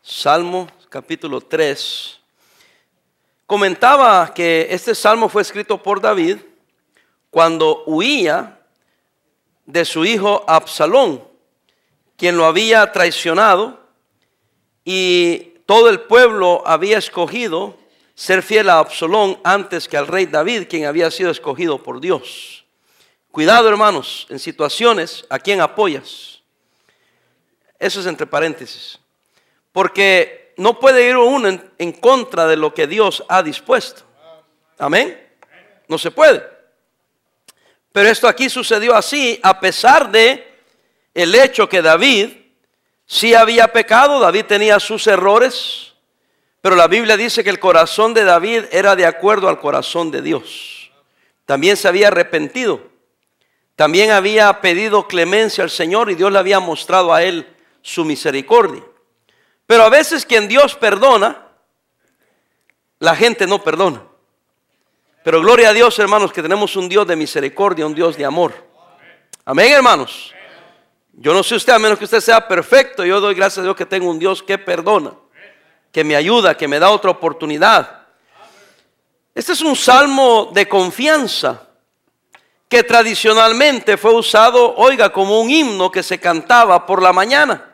Salmo capítulo 3. Comentaba que este salmo fue escrito por David cuando huía de su hijo Absalón, quien lo había traicionado, y todo el pueblo había escogido ser fiel a Absalón antes que al rey David, quien había sido escogido por Dios. Cuidado, hermanos, en situaciones a quien apoyas. Eso es entre paréntesis. Porque no puede ir uno en contra de lo que Dios ha dispuesto. Amén. No se puede. Pero esto aquí sucedió así, a pesar de el hecho que David sí había pecado. David tenía sus errores, pero la Biblia dice que el corazón de David era de acuerdo al corazón de Dios. También se había arrepentido. También había pedido clemencia al Señor y Dios le había mostrado a él su misericordia. Pero a veces quien Dios perdona, la gente no perdona. Pero gloria a Dios, hermanos, que tenemos un Dios de misericordia, un Dios de amor. Amén, hermanos. Yo no sé usted, a menos que usted sea perfecto, yo doy gracias a Dios que tengo un Dios que perdona, que me ayuda, que me da otra oportunidad. Este es un salmo de confianza que tradicionalmente fue usado, oiga, como un himno que se cantaba por la mañana.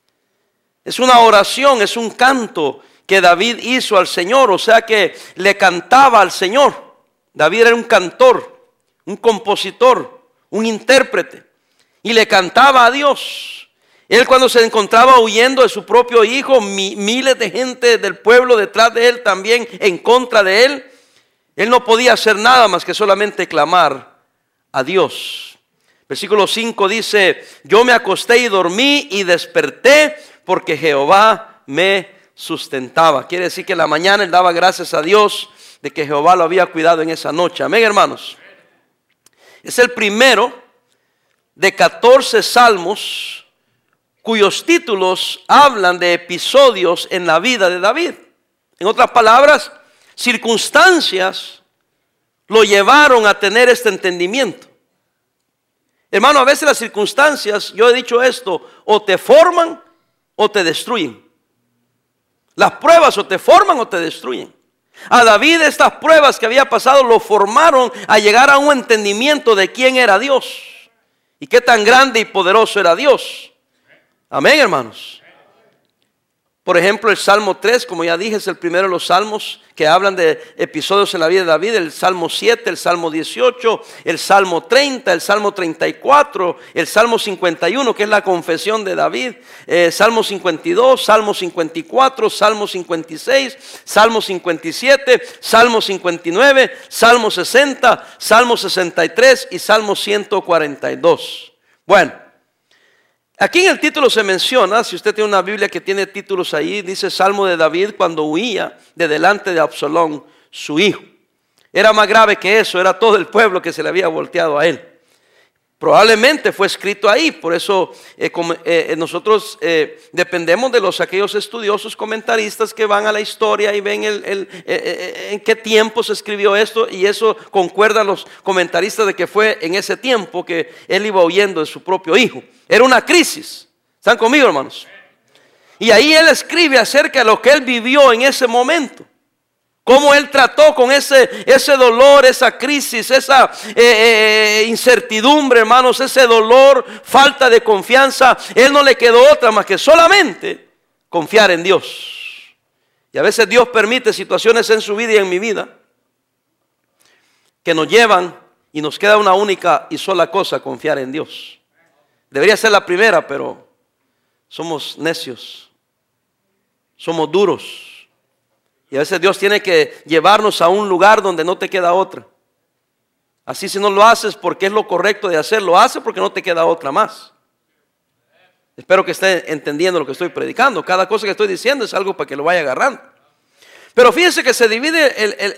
Es una oración, es un canto que David hizo al Señor, o sea que le cantaba al Señor. David era un cantor, un compositor, un intérprete, y le cantaba a Dios. Él, cuando se encontraba huyendo de su propio hijo, miles de gente del pueblo detrás de él, también en contra de él, él no podía hacer nada más que solamente clamar a Dios. Versículo 5 dice: yo me acosté y dormí y desperté porque Jehová me sustentaba. Quiere decir que en la mañana él daba gracias a Dios de que Jehová lo había cuidado en esa noche. Amén, hermanos. Es el primero de 14 salmos cuyos títulos hablan de episodios en la vida de David. En otras palabras, circunstancias lo llevaron a tener este entendimiento. Hermano, a veces las circunstancias, yo he dicho esto, o te forman o te destruyen. Las pruebas o te forman o te destruyen. A David estas pruebas que había pasado lo formaron a llegar a un entendimiento de quién era Dios y qué tan grande y poderoso era Dios. Amén, hermanos. Por ejemplo, el Salmo 3, como ya dije, es el primero de los salmos que hablan de episodios en la vida de David. El Salmo 7, el Salmo 18, el Salmo 30, el Salmo 34, el Salmo 51, que es la confesión de David, Salmo 52, Salmo 54, Salmo 56, Salmo 57, Salmo 59, Salmo 60, Salmo 63 y Salmo 142. Bueno, aquí en el título se menciona, si usted tiene una Biblia que tiene títulos ahí, dice Salmo de David cuando huía de delante de Absalón, su hijo. Era más grave que eso, era todo el pueblo que se le había volteado a él. Probablemente fue escrito ahí, por eso nosotros dependemos de aquellos estudiosos comentaristas que van a la historia y ven en qué tiempo se escribió esto, y eso concuerda a los comentaristas de que fue en ese tiempo que él iba huyendo de su propio hijo. Era una crisis. ¿Están conmigo, hermanos? Y ahí él escribe acerca de lo que él vivió en ese momento. Cómo él trató con ese dolor, esa crisis, esa incertidumbre, hermanos, ese dolor, falta de confianza. Él no le quedó otra más que solamente confiar en Dios. Y a veces Dios permite situaciones en su vida y en mi vida que nos llevan y nos queda una única y sola cosa: confiar en Dios. Debería ser la primera, pero somos necios, somos duros. Y a veces Dios tiene que llevarnos a un lugar donde no te queda otra. Así, si no lo haces porque es lo correcto de hacer, lo haces porque no te queda otra más. Espero que esté entendiendo lo que estoy predicando. Cada cosa que estoy diciendo es algo para que lo vaya agarrando. Pero fíjense que se divide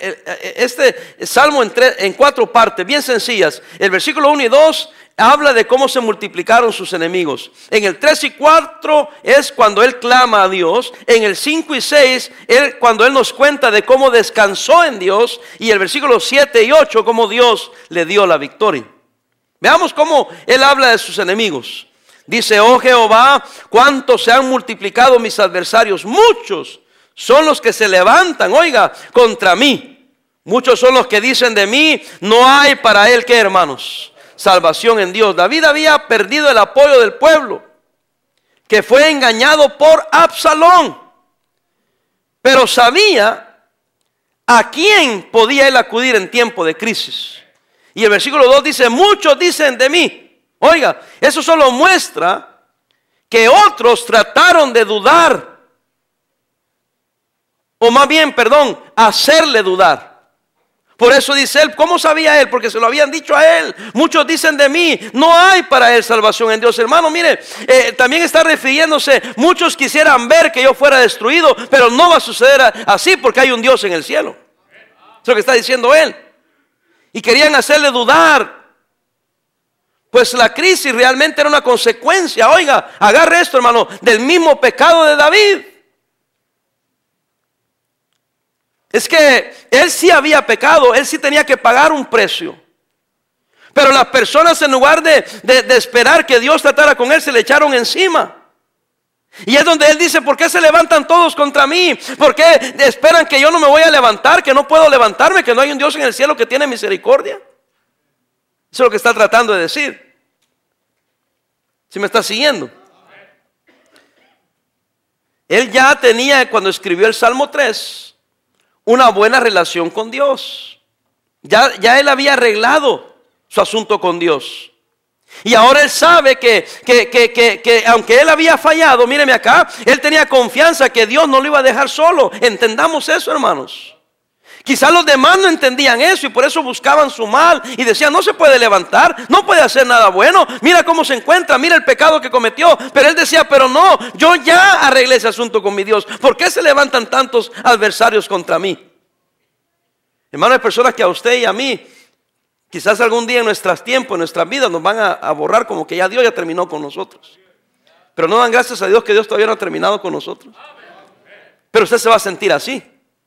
este salmo en 4 partes bien sencillas. El versículo 1 y 2 habla de cómo se multiplicaron sus enemigos. En el 3 y 4 es cuando él clama a Dios. En el 5 y 6 cuando él nos cuenta de cómo descansó en Dios. Y el versículo 7 y 8 cómo Dios le dio la victoria. Veamos cómo él habla de sus enemigos. Dice: oh Jehová, cuánto se han multiplicado mis adversarios. Muchos son los que se levantan, oiga, contra mí. Muchos son los que dicen de mí: no hay para él, ¿qué, hermanos? Salvación en Dios. David había perdido el apoyo del pueblo, que fue engañado por Absalón. Pero sabía a quién podía él acudir en tiempo de crisis. Y el versículo 2 dice: muchos dicen de mí. Oiga, eso solo muestra que otros trataron de dudar, o más bien, perdón, hacerle dudar. Por eso dice él, ¿cómo sabía él? Porque se lo habían dicho a él. Muchos dicen de mí: no hay para él salvación en Dios. Hermano, mire, también está refiriéndose: muchos quisieran ver que yo fuera destruido, pero no va a suceder así, porque hay un Dios en el cielo. Eso es lo que está diciendo él. Y querían hacerle dudar, pues la crisis realmente era una consecuencia, oiga, agarre esto, hermano, del mismo pecado de David. Es que él sí había pecado, él sí tenía que pagar un precio. Pero las personas, en lugar de esperar que Dios tratara con él, se le echaron encima. Y es donde él dice: ¿por qué se levantan todos contra mí? ¿Por qué esperan que yo no me voy a levantar, que no puedo levantarme, que no hay un Dios en el cielo que tiene misericordia? Eso es lo que está tratando de decir. ¿Sí me está siguiendo? Él ya tenía, cuando escribió el Salmo 3, una buena relación con Dios. Ya él había arreglado su asunto con Dios. Y ahora él sabe que aunque él había fallado, míreme acá, él tenía confianza que Dios no lo iba a dejar solo. Entendamos eso, hermanos. Quizás los demás no entendían eso y por eso buscaban su mal y decían: no se puede levantar, no puede hacer nada bueno, mira cómo se encuentra, mira el pecado que cometió. Pero él decía: pero no, yo ya arreglé ese asunto con mi Dios. ¿Por qué se levantan tantos adversarios contra mí? Hermano, hay personas que a usted y a mí, quizás algún día en nuestros tiempos, en nuestras vidas, nos van a borrar como que ya Dios ya terminó con nosotros. Pero no dan gracias a Dios que Dios todavía no ha terminado con nosotros. Pero usted se va a sentir así.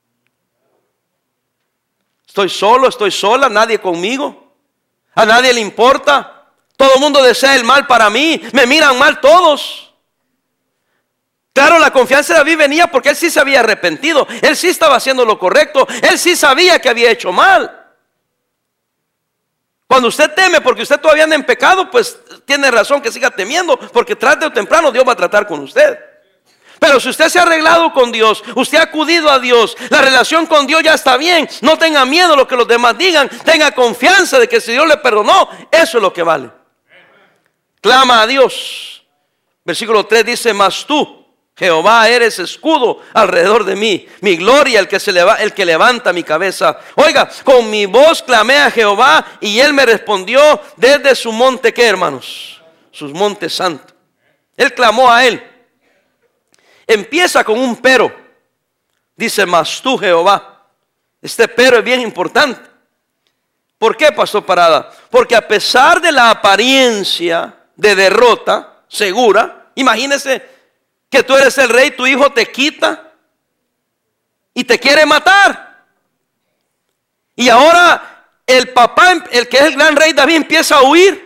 Estoy solo, estoy sola, nadie conmigo. A nadie le importa. Todo el mundo desea el mal para mí. Me miran mal todos. Claro, la confianza de David venía porque él sí se había arrepentido. Él sí estaba haciendo lo correcto. Él sí sabía que había hecho mal. Cuando usted teme porque usted todavía anda en pecado, pues tiene razón que siga temiendo, porque tarde o temprano Dios va a tratar con usted. Pero si usted se ha arreglado con Dios, usted ha acudido a Dios, la relación con Dios ya está bien, no tenga miedo de lo que los demás digan, tenga confianza de que si Dios le perdonó, eso es lo que vale. Clama a Dios. Versículo 3 dice: mas tú, Jehová, eres escudo alrededor de mí, mi gloria, el que levanta mi cabeza. Oiga, con mi voz clamé a Jehová y él me respondió desde su monte, ¿qué, hermanos? Sus montes santos. Él clamó a él. Empieza con un pero. Dice: mas tú, Jehová. Este pero es bien importante. ¿Por qué, pastor Parada? Porque a pesar de la apariencia de derrota segura, imagínese que tú eres el rey, tu hijo te quita y te quiere matar. Y ahora el papá, el que es el gran rey David, empieza a huir.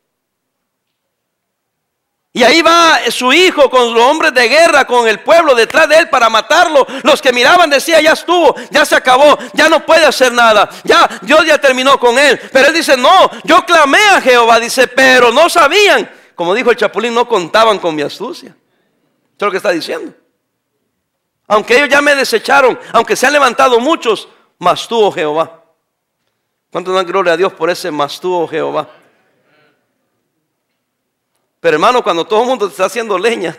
Y ahí va su hijo con los hombres de guerra, con el pueblo detrás de él para matarlo. Los que miraban decían: ya estuvo, ya se acabó, ya no puede hacer nada, ya Dios ya terminó con él. Pero él dice: no, yo clamé a Jehová, dice, pero no sabían. Como dijo el Chapulín, no contaban con mi astucia. Eso es lo que está diciendo. Aunque ellos ya me desecharon, aunque se han levantado muchos, mas tú, oh Jehová. ¿Cuánto dan gloria a Dios por ese mas tú, oh Jehová? Pero hermano, cuando todo el mundo te está haciendo leña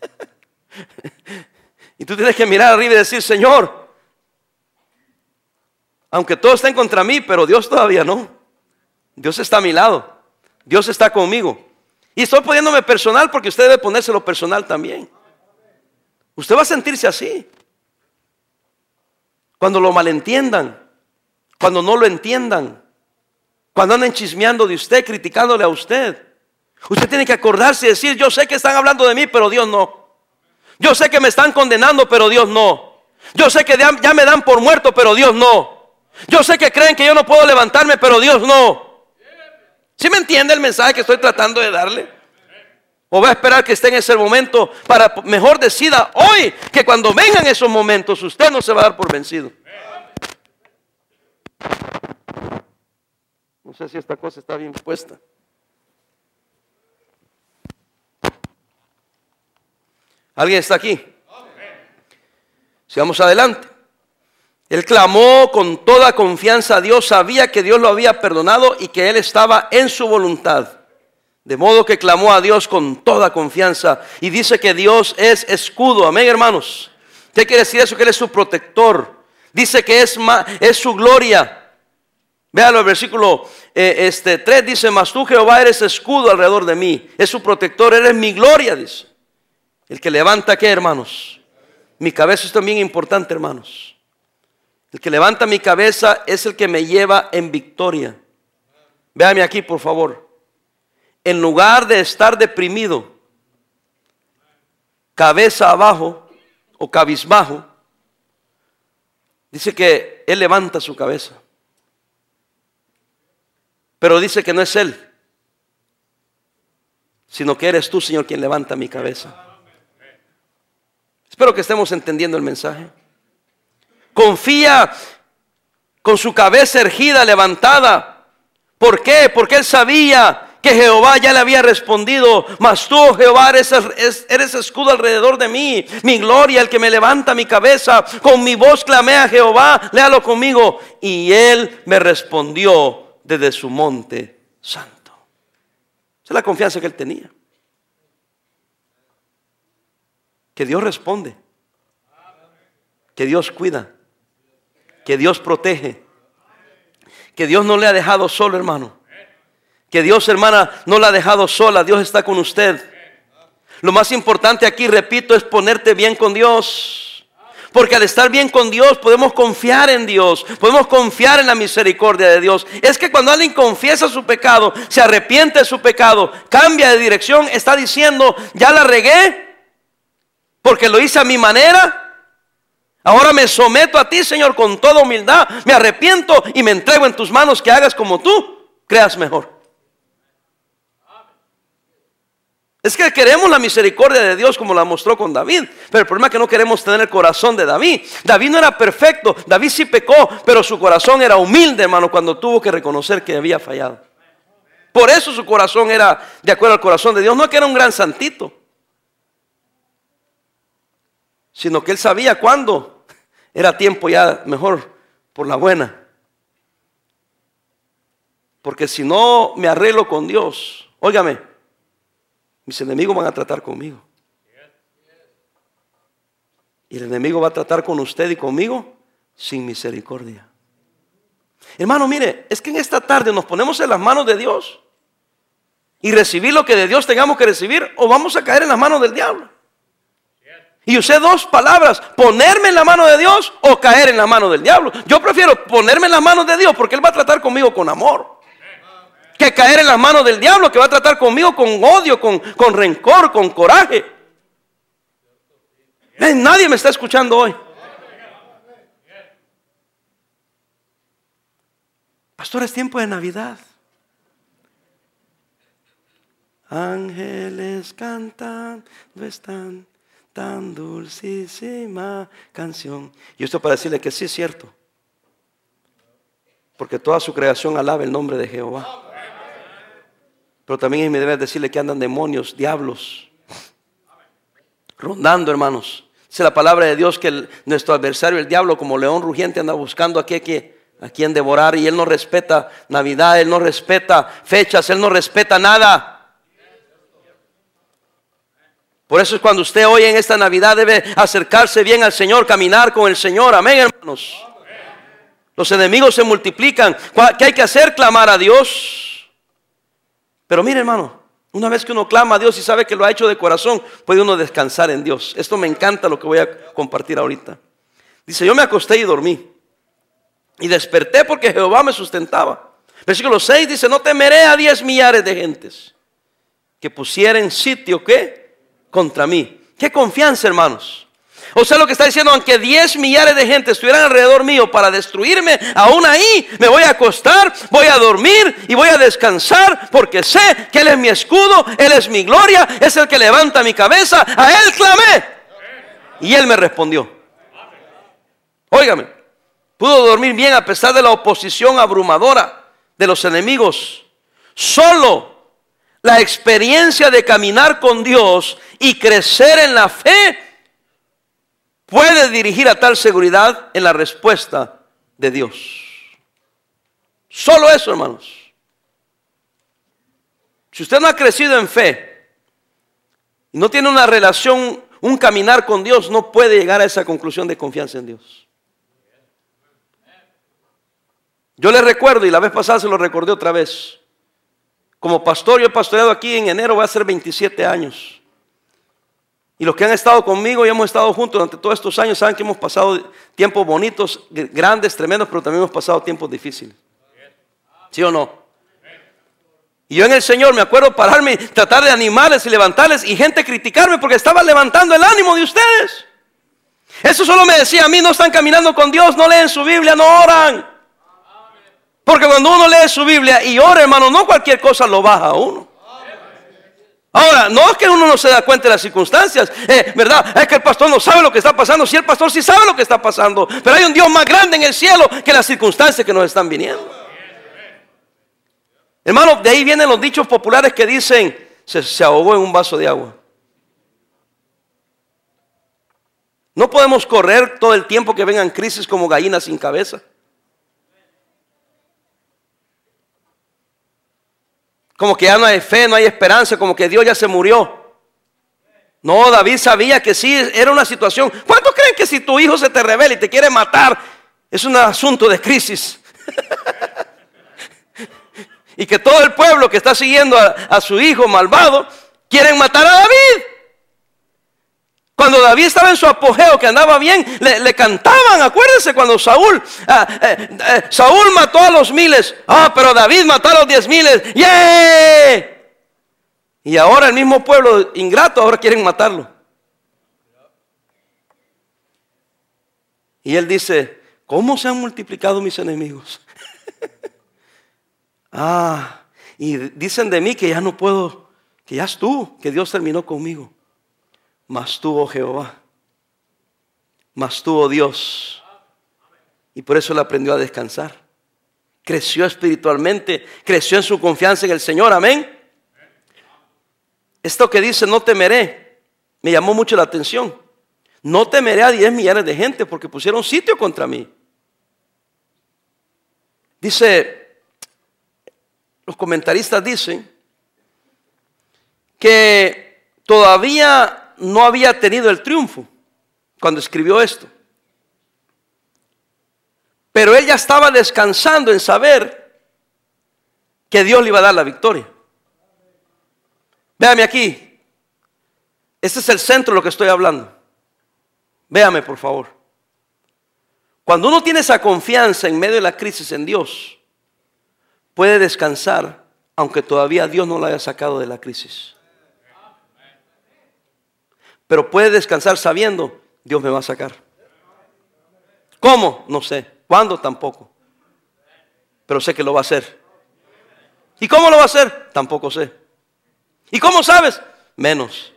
y tú tienes que mirar arriba y decir: Señor, aunque todos estén contra mí, pero Dios todavía no. Dios está a mi lado, Dios está conmigo. Y estoy poniéndome personal porque usted debe ponérselo personal también. Usted va a sentirse así cuando lo malentiendan, cuando no lo entiendan, cuando anden chismeando de usted, criticándole a usted. Usted tiene que acordarse y decir: yo sé que están hablando de mí, pero Dios no. Yo sé que me están condenando, pero Dios no. Yo sé que ya me dan por muerto, pero Dios no. Yo sé que creen que yo no puedo levantarme, pero Dios no. ¿Sí me entiende el mensaje que estoy tratando de darle? ¿O va a esperar que esté en ese momento para mejor decida hoy que cuando vengan esos momentos usted no se va a dar por vencido? No sé si esta cosa está bien puesta. ¿Alguien está aquí? Sigamos adelante. Él clamó con toda confianza a Dios, sabía que Dios lo había perdonado y que él estaba en su voluntad. De modo que clamó a Dios con toda confianza y dice que Dios es escudo. Amén, hermanos. ¿Qué quiere decir eso? Que Él es su protector. Dice que es su gloria. Véalo, el versículo 3 dice: mas tú, Jehová, eres escudo alrededor de mí. Es su protector, eres mi gloria, dice. El que levanta, ¿qué, hermanos? Mi cabeza es también importante, hermanos. El que levanta mi cabeza es el que me lleva en victoria. Véame aquí, por favor. En lugar de estar deprimido, cabeza abajo o cabizbajo, dice que Él levanta su cabeza. Pero dice que no es Él, sino que eres tú, Señor, quien levanta mi cabeza. Espero que estemos entendiendo el mensaje. Confía con su cabeza erguida, levantada. ¿Por qué? Porque él sabía que Jehová ya le había respondido: mas tú, Jehová, eres escudo alrededor de mí, mi gloria, el que me levanta mi cabeza. Con mi voz clamé a Jehová, léalo conmigo, y él me respondió desde su monte santo. Esa es la confianza que él tenía, que Dios responde, que Dios cuida, que Dios protege, que Dios no le ha dejado solo, hermano. Que Dios, hermana, no la ha dejado sola. Dios está con usted. Lo más importante aquí, repito, es ponerte bien con Dios. Porque al estar bien con Dios podemos confiar en Dios, podemos confiar en la misericordia de Dios. Es que cuando alguien confiesa su pecado, se arrepiente de su pecado, cambia de dirección, está diciendo: ya la regué porque lo hice a mi manera. Ahora me someto a ti, Señor, con toda humildad, me arrepiento y me entrego en tus manos, que hagas como tú creas mejor. Es que queremos la misericordia de Dios como la mostró con David, pero el problema es que no queremos tener el corazón de David. David no era perfecto, David sí pecó, pero su corazón era humilde, hermano, cuando tuvo que reconocer que había fallado. Por eso su corazón era de acuerdo al corazón de Dios. No que era un gran santito, sino que él sabía cuándo era tiempo ya mejor por la buena. Porque si no me arreglo con Dios, óigame, mis enemigos van a tratar conmigo. Y el enemigo va a tratar con usted y conmigo sin misericordia. Hermano, mire, es que en esta tarde nos ponemos en las manos de Dios y recibir lo que de Dios tengamos que recibir, o vamos a caer en las manos del diablo. Y usé dos palabras: ponerme en la mano de Dios o caer en la mano del diablo. Yo prefiero ponerme en las manos de Dios, porque Él va a tratar conmigo con amor, que caer en las manos del diablo, que va a tratar conmigo con odio, con rencor, con coraje. Nadie me está escuchando hoy. Pastor, es tiempo de Navidad. Ángeles cantando están tan dulcísima canción. Y esto para decirle que sí es cierto, porque toda su creación alaba el nombre de Jehová. Pero también es mi deber decirle que andan demonios, diablos, rondando, hermanos. Dice la palabra de Dios que nuestro adversario, el diablo, como león rugiente, anda buscando a quien devorar. Y él no respeta Navidad, él no respeta fechas, él no respeta nada. Por eso es cuando usted hoy en esta Navidad debe acercarse bien al Señor, caminar con el Señor. Amén, hermanos. Los enemigos se multiplican. ¿Qué hay que hacer? Clamar a Dios. Pero mire, hermano, una vez que uno clama a Dios y sabe que lo ha hecho de corazón, puede uno descansar en Dios. Esto me encanta, lo que voy a compartir ahorita. Dice: yo me acosté y dormí, y desperté porque Jehová me sustentaba. Versículo 6 dice: no temeré a 10 millares de gentes que pusieren sitio, ¿qué? Contra mí. Qué confianza, hermanos. O sea, lo que está diciendo, aunque 10 millares de gente estuvieran alrededor mío para destruirme, aún ahí me voy a acostar, voy a dormir y voy a descansar, porque sé que Él es mi escudo, Él es mi gloria, es el que levanta mi cabeza. A Él clamé y Él me respondió. Óigame, pudo dormir bien a pesar de la oposición abrumadora de los enemigos. Solo la experiencia de caminar con Dios y crecer en la fe puede dirigir a tal seguridad en la respuesta de Dios. Solo eso, hermanos. Si usted no ha crecido en fe y no tiene una relación, un caminar con Dios, no puede llegar a esa conclusión de confianza en Dios. Yo le recuerdo, y la vez pasada se lo recordé otra vez. Como pastor, yo he pastoreado aquí en enero, va a ser 27 años. Y los que han estado conmigo y hemos estado juntos durante todos estos años saben que hemos pasado tiempos bonitos, grandes, tremendos, pero también hemos pasado tiempos difíciles. ¿Sí o no? Y yo en el Señor me acuerdo pararme, tratar de animarles y levantarles, y gente criticarme porque estaba levantando el ánimo de ustedes. Eso solo me decía a mí: no están caminando con Dios, no leen su Biblia, no oran. Porque cuando uno lee su Biblia y ora, hermano, no cualquier cosa lo baja a uno. Ahora, no es que uno no se da cuenta de las circunstancias, ¿verdad? Es que el pastor no sabe lo que está pasando. Sí, el pastor sí sabe lo que está pasando, pero hay un Dios más grande en el cielo que las circunstancias que nos están viniendo. Hermano, de ahí vienen los dichos populares que dicen: se ahogó en un vaso de agua. No podemos correr todo el tiempo que vengan crisis como gallinas sin cabeza. Como que ya no hay fe, no hay esperanza, como que Dios ya se murió. No, David sabía que sí, era una situación. ¿Cuántos creen que si tu hijo se te revela y te quiere matar, es un asunto de crisis? Y que todo el pueblo que está siguiendo a su hijo malvado quieren matar a David. Cuando David estaba en su apogeo, que andaba bien, le cantaban. Acuérdense cuando Saúl mató a los 1000. Pero David mató a los 10,000. ¡Yeah! Y ahora el mismo pueblo ingrato ahora quieren matarlo. Y él dice: ¿cómo se han multiplicado mis enemigos? Y dicen de mí que ya no puedo, que ya estuvo, que Dios terminó conmigo. Mas tuvo Jehová, mas tuvo Dios. Y por eso él aprendió a descansar. Creció espiritualmente, creció en su confianza en el Señor. Amén. Esto que dice: no temeré, me llamó mucho la atención. No temeré a 10 millares de gente porque pusieron sitio contra mí. Dice, los comentaristas dicen que todavía no había tenido el triunfo cuando escribió esto, pero él ya estaba descansando en saber que Dios le iba a dar la victoria. Véame aquí, este es el centro de lo que estoy hablando. Véame, por favor. Cuando uno tiene esa confianza en medio de la crisis en Dios, puede descansar aunque todavía Dios no lo haya sacado de la crisis. Pero puede descansar sabiendo: Dios me va a sacar. ¿Cómo? No sé. ¿Cuándo? Tampoco. Pero sé que lo va a hacer. ¿Y cómo lo va a hacer? Tampoco sé. ¿Y cómo sabes? Menos.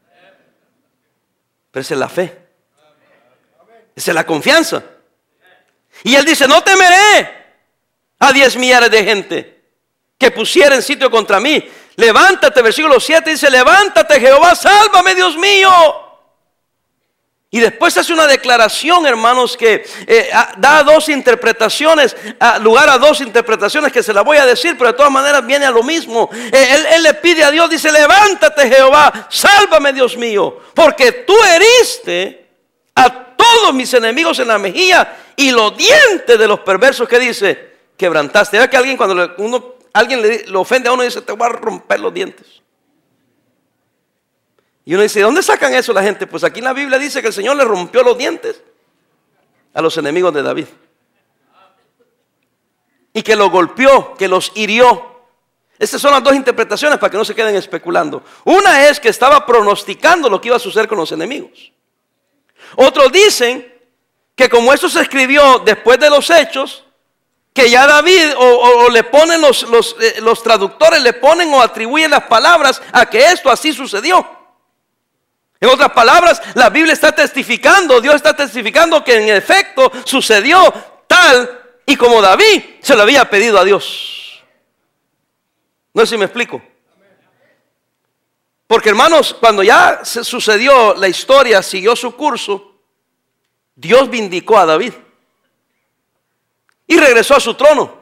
Pero esa es la fe. Esa es la confianza. Y él dice: no temeré a 10 millares de gente que pusieren sitio contra mí. Levántate, versículo 7 dice: levántate, Jehová, sálvame, Dios mío. Y después hace una declaración, hermanos, que da dos interpretaciones, lugar a dos interpretaciones que se las voy a decir, pero de todas maneras viene a lo mismo. Él le pide a Dios, dice: levántate, Jehová, sálvame, Dios mío, porque tú heriste a todos mis enemigos en la mejilla y los dientes de los perversos, que dice, quebrantaste. ¿Verdad que alguien cuando alguien le ofende a uno, dice: te voy a romper los dientes? Y uno dice: ¿de dónde sacan eso la gente? Pues aquí en la Biblia dice que el Señor le rompió los dientes a los enemigos de David. Y que los golpeó, que los hirió. Estas son las dos interpretaciones para que no se queden especulando. Una es que estaba pronosticando lo que iba a suceder con los enemigos. Otros dicen que como esto se escribió después de los hechos, que ya David o le ponen los traductores, le ponen o atribuyen las palabras a que esto así sucedió. En otras palabras, la Biblia está testificando, Dios está testificando que en efecto sucedió tal y como David se lo había pedido a Dios. No sé si me explico. Porque hermanos, cuando ya se sucedió la historia, siguió su curso, Dios vindicó a David y regresó a su trono.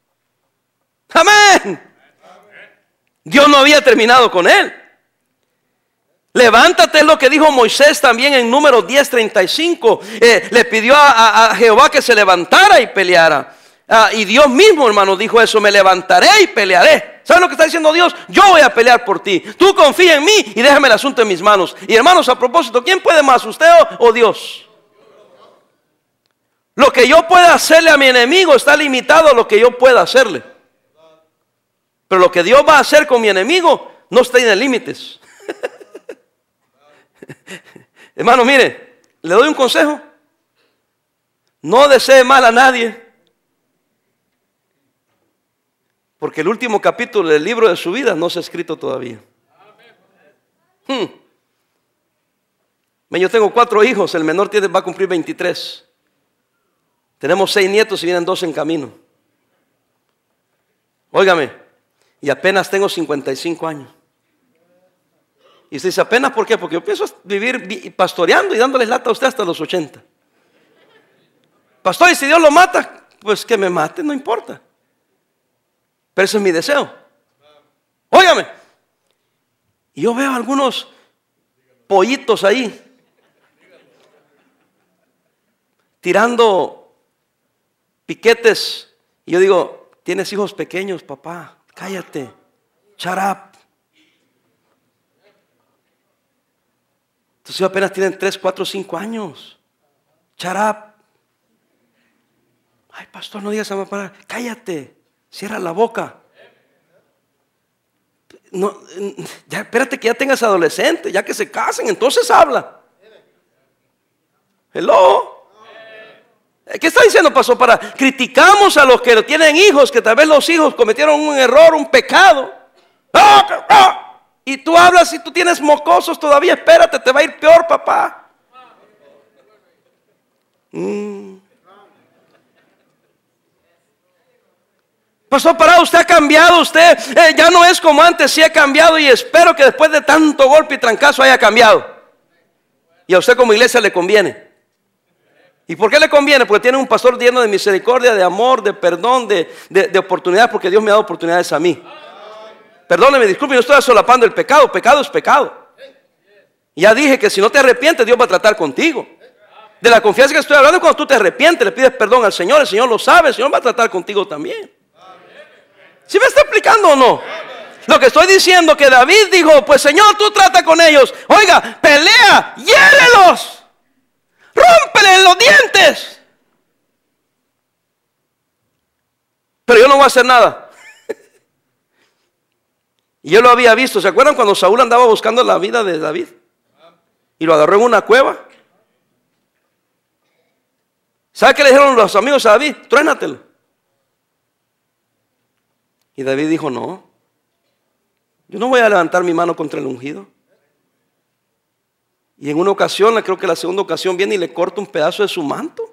Amén. Dios no había terminado con él. Levántate, es lo que dijo Moisés también en Números 10:35. Le pidió a Jehová que se levantara y peleara. Y Dios mismo, hermano, dijo eso: me levantaré y pelearé. ¿Sabes lo que está diciendo Dios? Yo voy a pelear por ti. Tú confía en mí y déjame el asunto en mis manos. Y hermanos, a propósito, ¿quién puede más, usted o Dios? Lo que yo pueda hacerle a mi enemigo está limitado a lo que yo pueda hacerle. Pero lo que Dios va a hacer con mi enemigo no tiene límites. Hermano, mire, le doy un consejo: no desee mal a nadie, porque el último capítulo del libro de su vida no se ha escrito todavía. Yo tengo 4 hijos, el menor va a cumplir 23. Tenemos 6 nietos y vienen 2 en camino. Óigame, y apenas tengo 55 años. Y usted dice: apenas, ¿por qué? Porque yo pienso vivir pastoreando y dándoles lata a usted hasta los 80. Pastor, y si Dios lo mata, pues que me mate, no importa. Pero ese es mi deseo. Óigame. Y yo veo algunos pollitos ahí tirando piquetes. Y yo digo: tienes hijos pequeños, papá, cállate, shut up. Tus hijos apenas tienen 3, 4, 5 años. Shut up. Ay, pastor, no digas esa palabra. Cállate, cierra la boca. No, ya, espérate que ya tengas adolescentes, ya que se casen, entonces habla. Hello. ¿Qué está diciendo, pastor? Criticamos a los que tienen hijos, que tal vez los hijos cometieron un error, un pecado. Y tú hablas y tú tienes mocosos todavía. Espérate, te va a ir peor, papá. Pastor Parado, usted ha cambiado, usted ya no es como antes. Sí ha cambiado, y espero que después de tanto golpe y trancazo haya cambiado. Y a usted como iglesia le conviene. ¿Y por qué le conviene? Porque tiene un pastor lleno de misericordia, de amor, de perdón, de oportunidades, porque Dios me ha dado oportunidades a mí. Perdóneme, disculpe, no estoy solapando el pecado. Pecado es pecado. Ya dije que si no te arrepientes, Dios va a tratar contigo. De la confianza que estoy hablando, cuando tú te arrepientes, le pides perdón al Señor, el Señor lo sabe, el Señor va a tratar contigo también. ¿Sí me está explicando o no? Lo que estoy diciendo, que David dijo: pues Señor, tú trata con ellos. Oiga, pelea, hiérelos, rómpele los dientes. Pero yo no voy a hacer nada. Y yo lo había visto. ¿Se acuerdan cuando Saúl andaba buscando la vida de David? Y lo agarró en una cueva. ¿Sabe qué le dijeron los amigos a David? Truénatelo. Y David dijo: no, yo no voy a levantar mi mano contra el ungido. Y en una ocasión, creo que la segunda ocasión, viene y le corta un pedazo de su manto.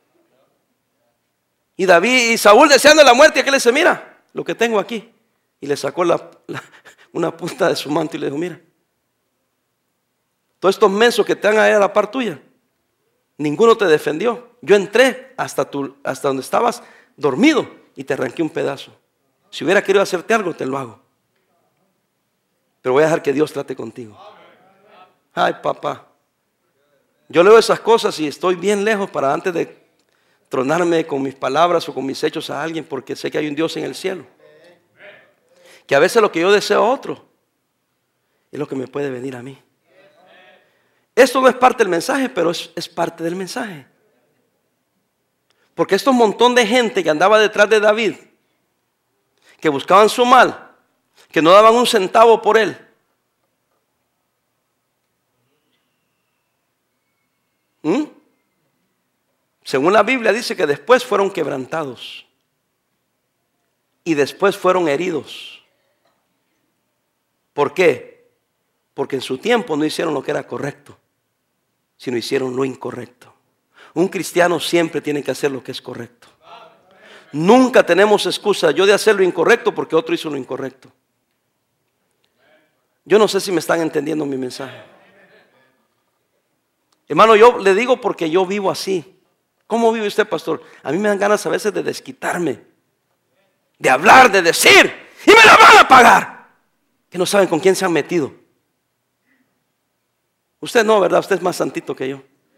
Y David y Saúl, deseando la muerte, y aquel le dice: mira lo que tengo aquí. Y le sacó una punta de su manto y le dijo: mira, todos estos mensos que te van a ir a la par tuya, ninguno te defendió. Yo entré hasta donde estabas dormido y te arranqué un pedazo. Si hubiera querido hacerte algo, te lo hago. Pero voy a dejar que Dios trate contigo. Ay, papá, yo leo esas cosas y estoy bien lejos para antes de tronarme con mis palabras o con mis hechos a alguien, porque sé que hay un Dios en el cielo. Que a veces lo que yo deseo a otro es lo que me puede venir a mí. Esto no es parte del mensaje, pero es parte del mensaje. Porque estos montón de gente que andaba detrás de David, que buscaban su mal, que no daban un centavo por él, ¿Mm? Según la Biblia dice que después fueron quebrantados y después fueron heridos. ¿Por qué? Porque en su tiempo no hicieron lo que era correcto, sino hicieron lo incorrecto. Un cristiano siempre tiene que hacer lo que es correcto. Nunca tenemos excusa yo de hacer lo incorrecto porque otro hizo lo incorrecto. Yo no sé si me están entendiendo mi mensaje. Hermano, yo le digo porque yo vivo así. ¿Cómo vive usted, pastor? A mí me dan ganas a veces de desquitarme, de hablar, de decir, y me la van a pagar. Que no saben con quién se han metido. Usted no, ¿verdad? Usted es más santito que yo.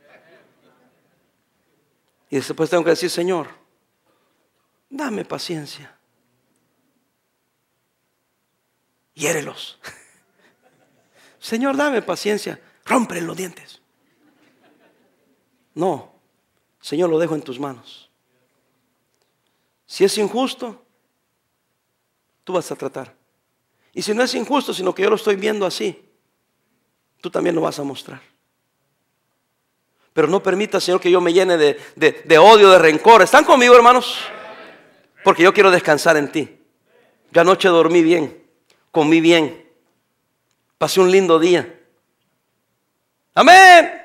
Y después tengo que decir, Señor, dame paciencia. Hiérelos. Señor, dame paciencia. Rómpele los dientes. No, Señor, lo dejo en tus manos. Si es injusto, tú vas a tratar. Y si no es injusto, sino que yo lo estoy viendo así, tú también lo vas a mostrar. Pero no permita, Señor, que yo me llene de odio, de rencor. ¿Están conmigo, hermanos? Porque yo quiero descansar en ti. Yo anoche dormí bien, comí bien, pasé un lindo día. Amén.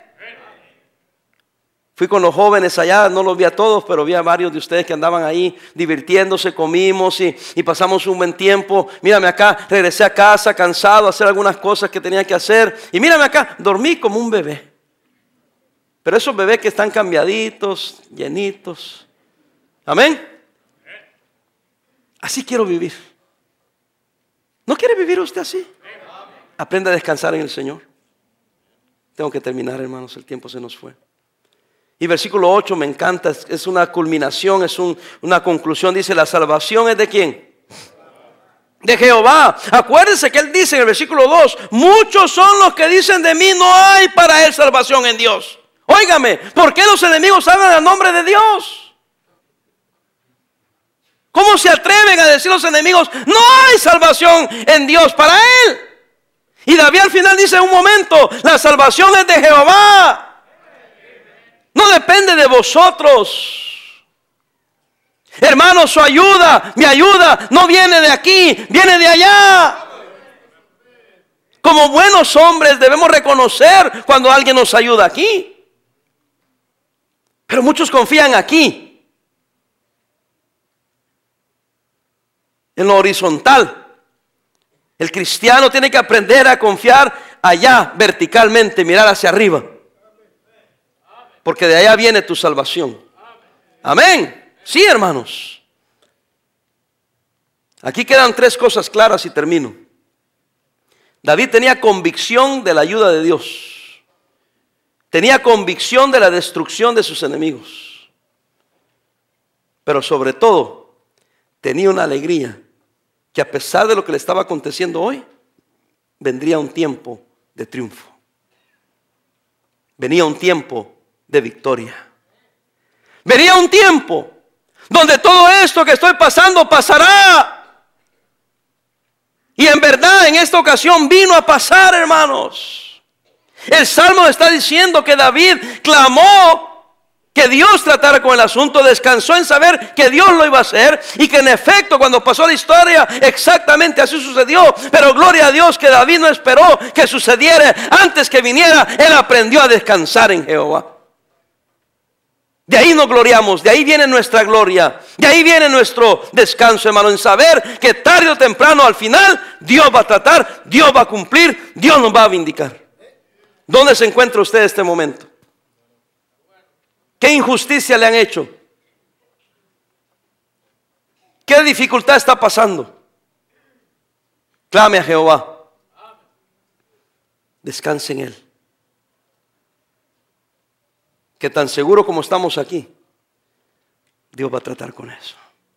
Fui con los jóvenes allá, no los vi a todos, pero vi a varios de ustedes que andaban ahí divirtiéndose, comimos y pasamos un buen tiempo. Mírame acá, regresé a casa cansado a hacer algunas cosas que tenía que hacer. Y mírame acá, dormí como un bebé. Pero esos bebés que están cambiaditos, llenitos. Amén. Así quiero vivir. ¿No quiere vivir usted así? Aprenda a descansar en el Señor. Tengo que terminar, hermanos, el tiempo se nos fue. Y versículo 8 me encanta, es una culminación, es una conclusión. Dice, la salvación es ¿de quién? De Jehová. Acuérdense que él dice en el versículo 2, muchos son los que dicen de mí, no hay para él salvación en Dios. Óigame, ¿por qué los enemigos hablan al nombre de Dios? ¿Cómo se atreven a decir los enemigos, no hay salvación en Dios para él? Y David al final dice, un momento, la salvación es de Jehová. No depende de vosotros. Hermanos, su ayuda, mi ayuda, no viene de aquí, viene de allá. Como buenos hombres debemos reconocer cuando alguien nos ayuda aquí. Pero muchos confían aquí, en lo horizontal. El cristiano tiene que aprender a confiar allá, verticalmente, mirar hacia arriba. Porque de allá viene tu salvación. Amén. Sí, hermanos. Aquí quedan tres cosas claras y termino. David tenía convicción de la ayuda de Dios. Tenía convicción de la destrucción de sus enemigos. Pero sobre todo, tenía una alegría que a pesar de lo que le estaba aconteciendo hoy, vendría un tiempo de triunfo. Venía un tiempo de victoria. Venía un tiempo donde todo esto que estoy pasando pasará. Y en verdad en esta ocasión vino a pasar, hermanos. El Salmo está diciendo que David clamó que Dios tratara con el asunto, descansó en saber que Dios lo iba a hacer y que en efecto cuando pasó la historia exactamente así sucedió. Pero gloria a Dios que David no esperó que sucediera antes que viniera. Él aprendió a descansar en Jehová. De ahí nos gloriamos, de ahí viene nuestra gloria, de ahí viene nuestro descanso, hermano, en saber que tarde o temprano al final Dios va a tratar, Dios va a cumplir, Dios nos va a vindicar. ¿Dónde se encuentra usted en este momento? ¿Qué injusticia le han hecho? ¿Qué dificultad está pasando? Clame a Jehová. Descanse en Él. Que tan seguro como estamos aquí, Dios va a tratar con eso.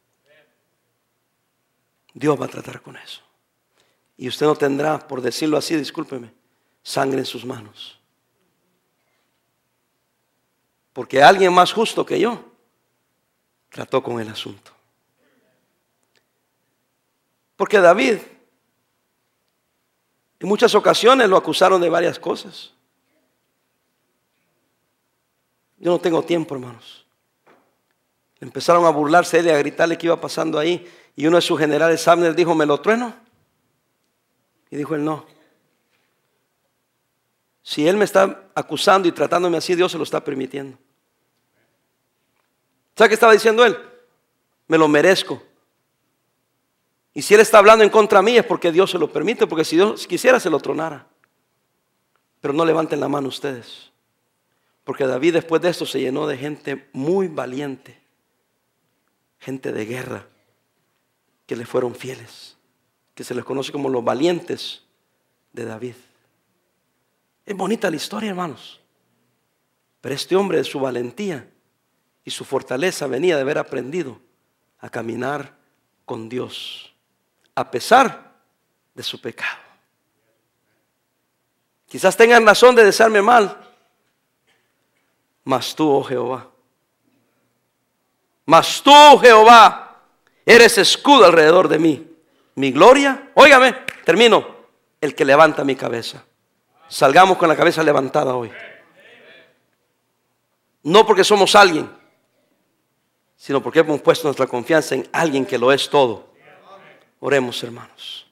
Dios va a tratar con eso. Y usted no tendrá, por decirlo así, discúlpeme, sangre en sus manos. Porque alguien más justo que yo trató con el asunto. Porque David, en muchas ocasiones lo acusaron de varias cosas. Yo no tengo tiempo, hermanos. Empezaron a burlarse de él y a gritarle qué iba pasando ahí. Y uno de sus generales, Abner, dijo, ¿me lo trueno? Y dijo él, no. Si él me está acusando y tratándome así, Dios se lo está permitiendo. ¿Sabe qué estaba diciendo él? Me lo merezco. Y si él está hablando en contra mí es porque Dios se lo permite, porque si Dios quisiera se lo tronara. Pero no levanten la mano ustedes, porque David después de esto se llenó de gente muy valiente, gente de guerra, que le fueron fieles, que se les conoce como los valientes de David. Es bonita la historia, hermanos, pero este hombre, de su valentía y su fortaleza, venía de haber aprendido a caminar con Dios, a pesar de su pecado. Quizás tengan razón de desearme mal, mas tú, oh Jehová, mas tú, Jehová, eres escudo alrededor de mí. Mi gloria, óigame, termino, el que levanta mi cabeza. Salgamos con la cabeza levantada hoy. No porque somos alguien, sino porque hemos puesto nuestra confianza en alguien que lo es todo. Oremos, hermanos.